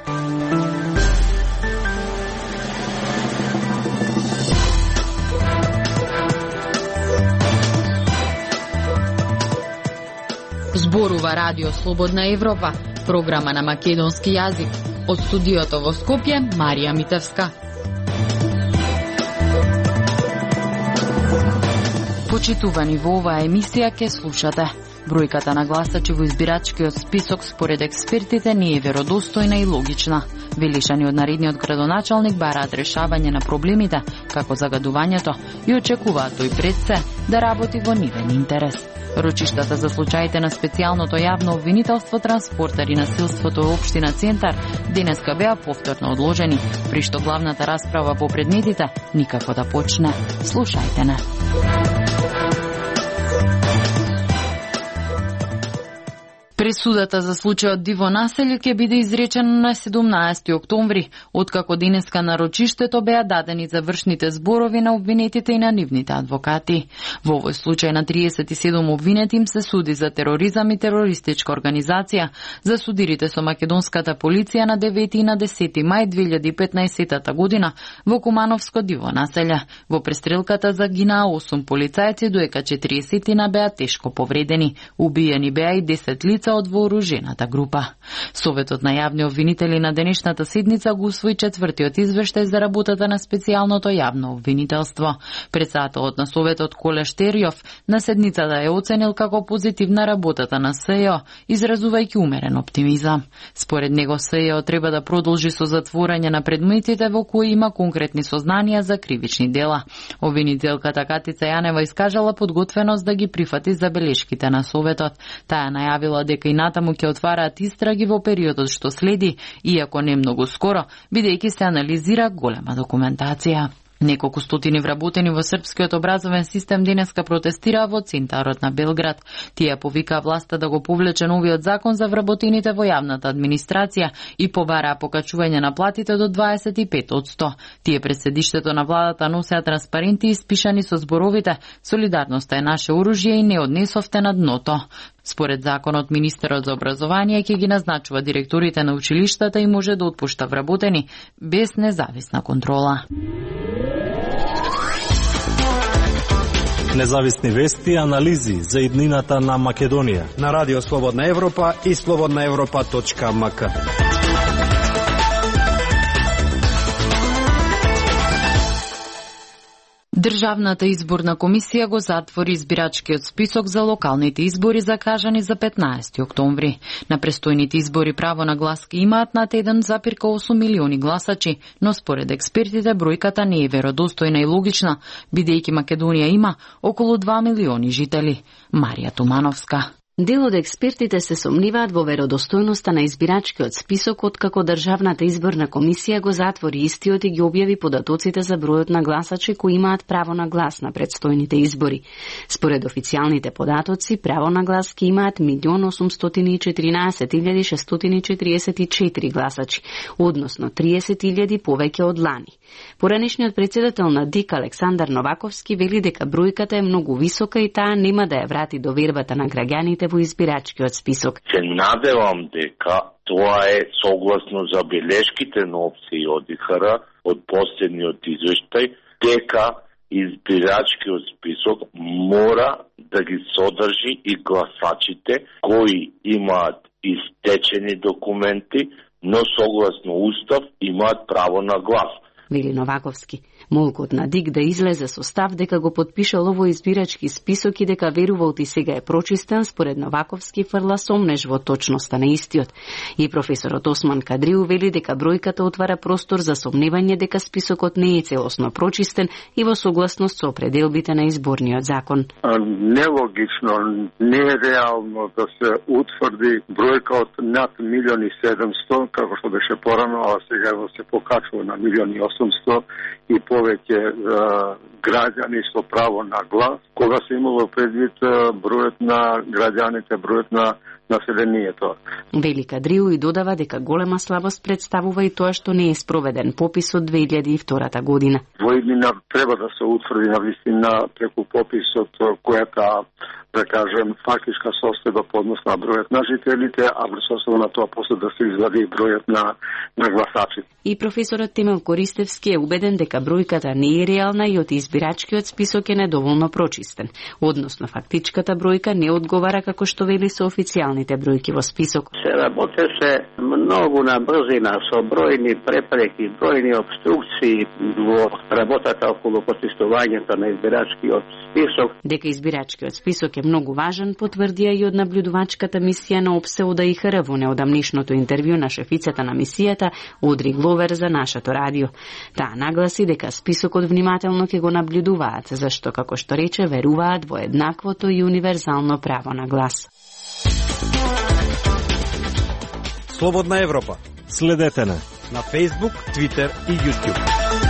Зборува Радио Слободна Европа, програма на македонски јазик. Од студиото во Скопје, Марија Митевска. Почитувани, во оваа емисија ке слушате. Бројката на гласачи во избирачкиот список според експертите не е веродостојна и логична. Велишани од наредниот градоначалник бараат решавање на проблемите, како загадувањето, и очекуваат тој пред се да работи во нивен интерес. Рочиштата за случаите на специјалното јавно обвинителство, транспортер и насилството во општина Центар денеска беа повторно одложени, при што главната расправа по предметите никако да почне. Слушајте не. Пресудата за случајот диво населје ќе биде изречена на 17 октомври, откако денеска на рочиштето беа дадени завршните зборови на обвинетите и на нивните адвокати. Во овој случај на 37 обвинети им се суди за тероризам и терористичка организација. За судирите со македонската полиција на 9 и на 10 мај 2015 година во Кумановско диво населје. Во престрелката загинаа 8 полицајци, доека 40 беа тешко повредени. Убиени беа и 10 лица од вооружената група. Советот на јавни обвинители на денешната седница го усвои четвртиот извештај за работата на специјалното јавно обвинителство. Председателот на Советот Коле Штерјов на седницата е оценил како позитивна работата на СЈО, изразувајќи умерен оптимизам. Според него СЈО треба да продолжи со затворање на предметите во кои има конкретни сознанија за кривични дела. Обвинителката Катица Јанева искажала подготвеност да ги прифати забелешките на Советот. Таа најавила дека и натаму ќе отвараат истраги во периодот што следи, иако не многу скоро, бидејќи се анализира голема документација. Неколку стотини вработени во српскиот образовен систем денеска протестираа во центарот на Белград. Тие повикаа власта да го повлече новиот закон за вработените во јавната администрација и побараа покачување на платите до 25%. Тие пред седиштето на владата носеа транспаренти испишани со зборовите "Солидарноста е наше оружје" и "Не однесовте на дното". Според законот, министерот за образование ќе ги назначува директорите на училиштата и може да отпушта вработени без независна контрола. Независни вести и анализи за иднината на Македонија на Радио Слободна Европа и slobodnaevropa.mk. Државната изборна комисија го затвори избирачкиот список за локалните избори закажани за 15 октомври. На престојните избори право на глас имаат над 1,8 милиони гласачи, но според експертите бројката не е веродостојна и логична, бидејќи Македонија има околу 2 милиони жители. Марија Тумановска. Дел од експертите се сомниваат во веродостојноста на избирачкиот список, откако Државната изборна комисија го затвори истиот и ги објави податоците за бројот на гласачи кои имаат право на глас на предстојните избори. Според официјалните податоци, право на глас ки имаат 1.814.644 гласачи, односно 30.000 повеќе од лани. Поранешниот председател на ДИК Александар Новаковски вели дека бројката е многу висока и таа нема да ја врати довербата на граѓаните во избирачкиот список. Се надевам дека тоа е согласно забелешките на опција од ИХР од последниот извештај, дека избирачкиот список мора да ги содржи и гласачите кои имаат истечени документи, но согласно устав имаат право на глас. Вели Новаковски. Молкот на ДИК да излезе со став дека го подпишал овој избирачки список и дека верувал и сега е прочистен, според Новаковски фрла сомнеж во точноста на истиот. И професорот Осман Кадриу вели дека бројката отвара простор за сомневање дека списокот не е целосно прочистен и во согласност со определбите на изборниот закон. Нелогично, не е реално да се утврди бројка од над 1.700.000, како што беше порано, а сега се покачува на 1.800.000 и повеќе граѓани со право на глас, кога се имало предвид бројот на граѓаните, бројот на населението. Вели Кадриу и додава дека голема слабост представува и тоа што не е спроведен попис од 2002 година. Во иднина треба да се утврди на вистина преку пописот којата да кажем, фактичка состојба по однос на бројот на жителите, а врз основа на тоа после да се извади бројот на гласачите. И професорот Темел Користевски е убеден дека бројката не е реална и од избирачкиот список е недоволно прочистен. Односно, фактичката бројка не одговара како што вели со официјалните бројки во список. Се работеше многу на брзина со бројни препреки, бројни обструкции во работата околу почистувањето на избирачкиот список. Дека избирачкиот список е многу важен, потврдија и од наблюдувачката мисија на ОПСЕ од ИХР во неодамнишното интервју на шефицата на мисијата Одри Гловер за нашето радио. Таа нагласи дека списокот внимателно ќе го наблюдуваат, зашто, како што рече, веруваат во еднаквото и универзално право на глас. Слободна Европа. Следете на Facebook, Twitter и YouTube.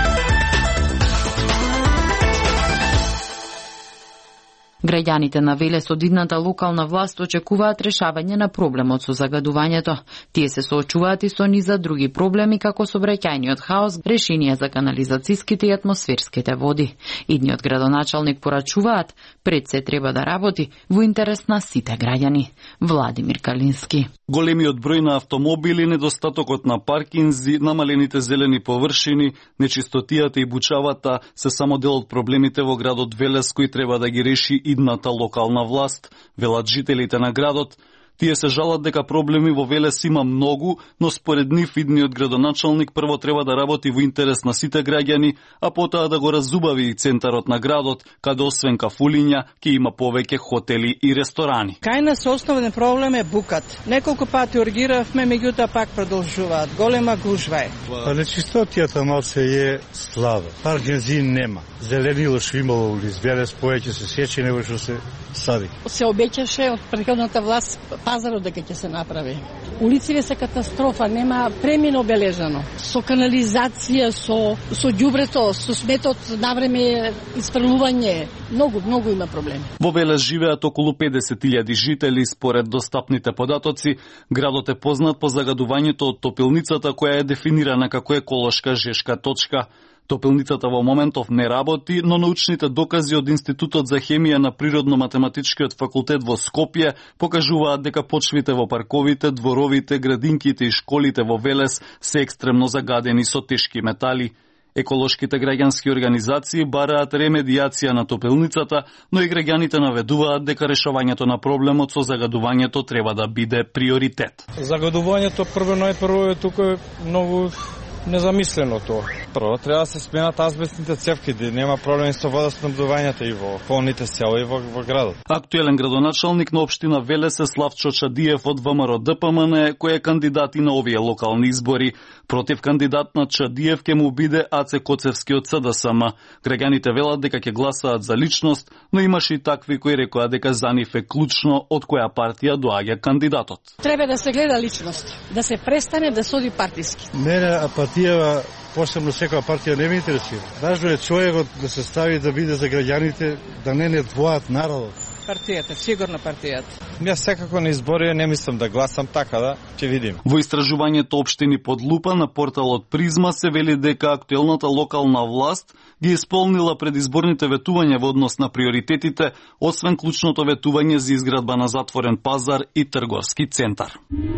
Граѓаните на Велес од идната локална власт очекуваат решавање на проблемот со загадувањето. Тие се соочуваат и со низа други проблеми, како сообраќајниот хаос, решенија за канализацијските и атмосферските води. Идниот градоначалник порачуваат, пред се треба да работи во интерес на сите граѓани. Владимир Калински. Големиот број на автомобили, недостатокот на паркинзи, намалените зелени површини, нечистотијата и бучавата се само дел од проблемите во градот Велес кои треба да ги реши идната локална власт, велат жителите на градот. Тие се жалат дека проблеми во Велес има многу, но според нив идниот градоначалник прво треба да работи во интерес на сите граѓани, а потоа да го разубави и центарот на градот, каде освен кафулиња ќе има повеќе хотели и ресторани. Кај нас основен проблем е букат. Неколку пати ургиравме, меѓутоа пак продолжуваат. Голема гужва е. Нечистотијата малце е слаба. Паркинзи нема. Зелени лош имало улиц Велес, повеќе се сечи него што се сади. Се обеќаше од претходната власт пазарот дека ќе се направи. Улиците се катастрофа, нема премино обележано. Со канализација, со ѓубрето, со сметот навреме испрлување, многу има проблеми. Во Велес живеат околу 50.000 жители, според достапните податоци. Градот е познат по загадувањето од топилницата која е дефинирана како еколошка жешка точка. Топилницата во моментов не работи, но научните докази од Институтот за хемија на Природно-математичкиот факултет во Скопје покажуваат дека почвите во парковите, дворовите, градинките и школите во Велес се екстремно загадени со тешки метали. Еколошките граѓански организации бараат ремедијација на топилницата, но и граѓаните наведуваат дека решавањето на проблемот со загадувањето треба да биде приоритет. Загадувањето најпрво е тука многу незамислено тоа. Прво треба да се сменат азбестните цевки, да нема проблеми со водоснабдувањето и во околните села и во градот. Актуелен градоначалник на општина Велес е Славчо Чадиев од ВМРО ДПМН, кој е кандидат и на овие локални избори. Против кандидат на Чадиев ќе му биде Аце Коцевски од СДСМ. Граѓаните велат дека ќе гласаат за личност, но имаше и такви кои рекоа дека за нив е клучно од која партија доаѓа кандидатот. Треба да се гледа личност, да се престане да соди партиски. Мене партија, посебно секоја партија не ме интересира. Важно е човекот да се стави да биде за граѓаните, да не двоат народот. Партијата, сигурно партијата. Јас секако на избори не мислам да гласам, така да ќе видим. Во истражувањето општини под лупа на порталот Призма се вели дека актуелната локална власт ги исполнила предизборните ветувања во однос на приоритетите, освен клучното ветување за изградба на затворен пазар и трговски центар.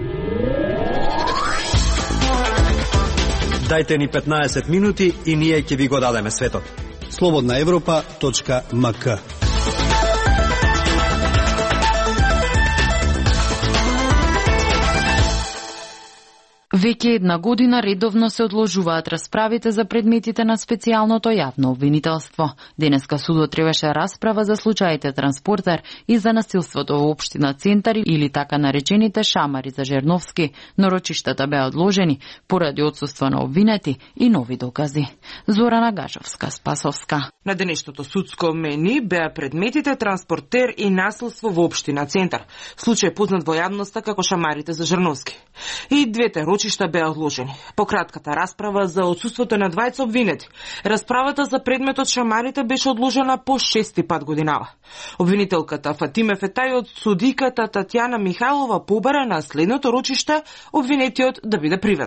Дајте ни 15 минути и ние ќе ви го дадеме светот. slobodnaevropa.mk. Веќе една година редовно се одложуваат расправите за предметите на специјалното јавно обвинителство. Денеска судот требаше расправа за случаите Транспортер и за насилството во општина Центар или така наречените шамари за Жерновски, но рочиштата беа одложени поради отсуство на обвинети и нови докази. Зорана Гажовска-Спасовска. На денешното судско мени беа предметите Транспортер и насилство во општина Центар, случај познат во јавноста како шамарите за Жерновски. И двете рочишта беа одложени. По кратката расправа за отсуството на двајца обвинети, расправата за предметот шамарите беше одложена по 6 пат годинава. Обвинителката Фатиме Фетај од судиката Татјана Михајлова побара на следното рочиште обвинетиот да биде приведен.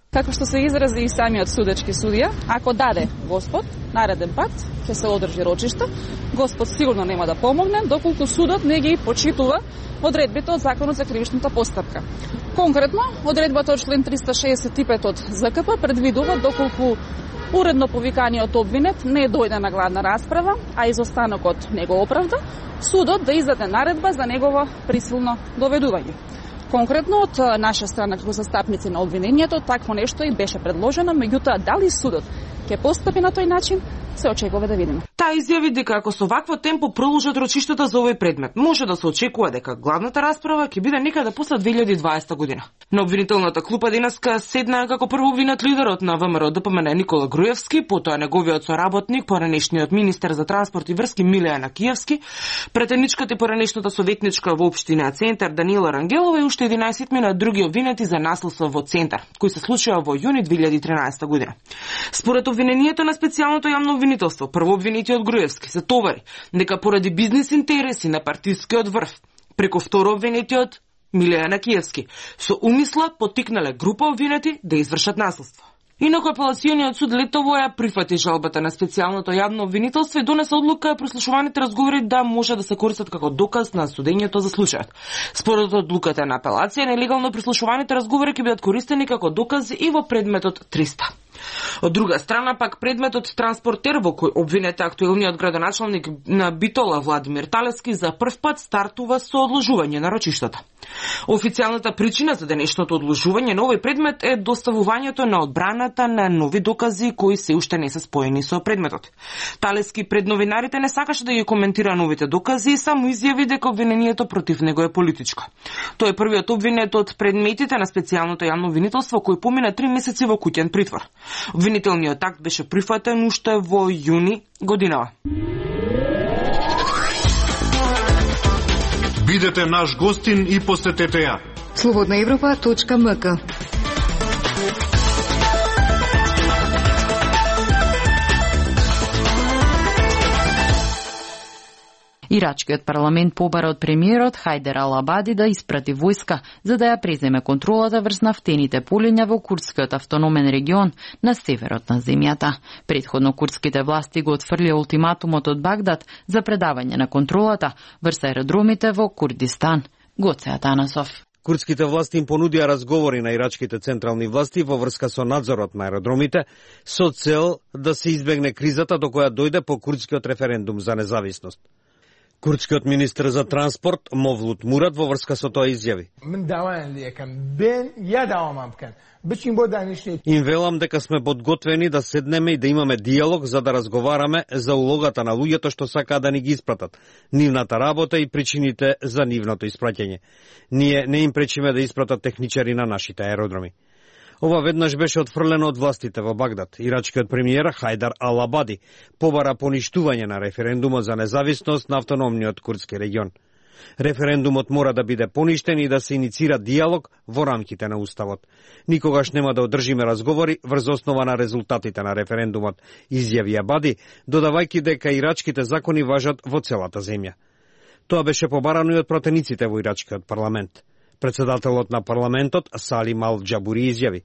Како што се изрази и самиот судечки судија, ако даде Господ нареден пат, ќе се одржи рочиште, Господ сигурно нема да помогне, доколку судот не ги почитува одредбите од Законот за кривичната постапка. Конкретно, одредбата од член 365 од ЗКП предвидува доколку уредно повиканиот обвинет не дојде на гладна расправа, а изостанокот не го оправда, судот да издаде наредба за негово присилно доведување. Конкретно од наша страна како застапници на обвинението, такво нешто и беше предложено, меѓутоа дали судот ќе постапи на тој начин, се очекува да видиме. Таа изјави дека ако со вакво темпо продолжат рочиштата за овој предмет, може да се очекува дека главната расправа ќе биде некаде после 2020 година. На обвинителната клупа денеска седнаа како прво обвинет лидерот на ВМРО ДПМН Никола Груевски, потоа неговиот соработник, поранешниот министер за транспорт и врски Милејана Киевски, претеничката и поранешната советничка во општина Центар Даниела Рангелова и уште 11 други обвинети за наследство во Центар, кои се случија во јуни 2013 година. Според обвинението на специјалното јавно обвинителство, прво обвинетиот Груевски се товари дека поради бизнис интереси на партискиот врв, преку второ обвинетиот Милејана Киевски, со умисла поттикнале група обвинети да извршат наследство. Инаку апелациониот суд летово ја прифати жалбата на специјалното јавно обвинителство и донесе одлука прослушуваните разговори да може да се користат како доказ на судењето за случајот. Според одлуката на апелација, нелегално прослушуваните разговори ќе бидат користени како докази и во предметот 300. Од друга страна, пак предметот транспортер во кој обвинет актуелниот градоначалник на Битола Владимир Талески за прв пат стартува со одложување на рочиштата. Официјалната причина за денешното одложување на овој предмет е доставувањето на одбраната на нови докази кои се уште не се споени со предметот. Талески пред новинарите не сакаше да ги коментира новите докази и само изјави дека обвинението против него е политичко. Тој е првиот обвинет од предметите на специјалното јавно обвинителство кој помина 3 месеци во куќен притвор. Обвинителниот акт беше прифатен уште во јуни годинава. Бидете наш гостин и посетете ја. Slobodnaevropa.mk. Ирачкиот парламент побара од премиерот Хајдер Ал-Абади да испрати војска за да ја преземе контролата врз нафтените полиња во курдскиот автономен регион на северот на земјата. Претходно курдските власти го отфрлија ултиматумот од Багдад за предавање на контролата врз аеродромите во Курдистан. Гоце Атанасов. Курдските власти им понудија разговори на ирачките централни власти во врска со надзорот на аеродромите со цел да се избегне кризата до која дојде по курдскиот референдум за независност. Курдскиот министер за транспорт Мовлут Мурат во врска со тоа изјави. Им велам дека сме подготвени да седнеме и да имаме диалог за да разговараме за улогата на луѓето што сакаат да ни ги испратат, нивната работа и причините за нивното испраќање. Ние не им пречиме да испратат техничари на нашите аеродроми. Ова веднаш беше отфрлено од властите во Багдад. Ирачкиот премиер Хајдар Ал-Абади побара поништување на референдумот за независност на автономниот курдски регион. Референдумот мора да биде поништен и да се иницира диалог во рамките на уставот. Никогаш нема да одржиме разговори врз основа на резултатите на референдумот, изјави Абади, додавајќи дека ирачките закони важат во целата земја. Тоа беше побарано и од протениците во ирачкиот парламент. Председателот на парламентот Салим Ал-Џабури изјави: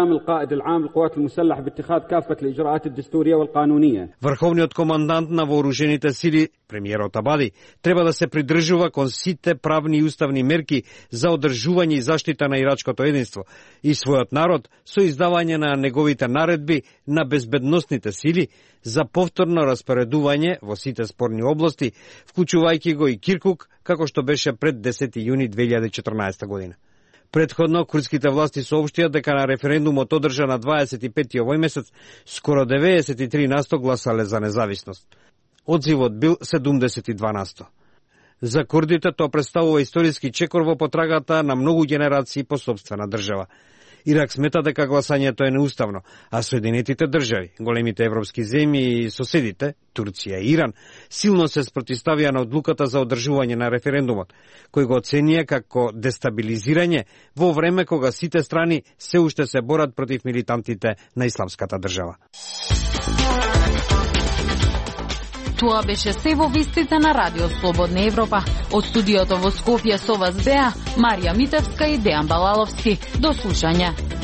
Врховниот командант на вооружените сили, премиерот Абади, треба да се придржува кон сите правни и уставни мерки за одржување и заштита на ирачкото единство и својот народ со издавање на неговите наредби на безбедносните сили за повторно распоредување во сите спорни области, вклучувајќи го и Киркук, како што беше пред 10 јуни 2014 година. Претходно, курдските власти соопштија дека на референдумот одржан на 25 овој месец, скоро 93% гласале за независност. Одзивот бил 72%. За курдите тоа представува историски чекор во потрагата на многу генерации по собствена држава. Ирак смета дека гласањето е неуставно, а Соединетите држави, големите европски земји и соседите, Турција и Иран, силно се спротивставија на одлуката за одржување на референдумот, кој го оценија како дестабилизирање во време кога сите страни се уште се борат против милитантите на исламската држава. Тоа беше се во вестите на Радио Слободна Европа. Од студиото во Скопје со вас беа Марија Митевска и Дејан Балаловски. До слушање.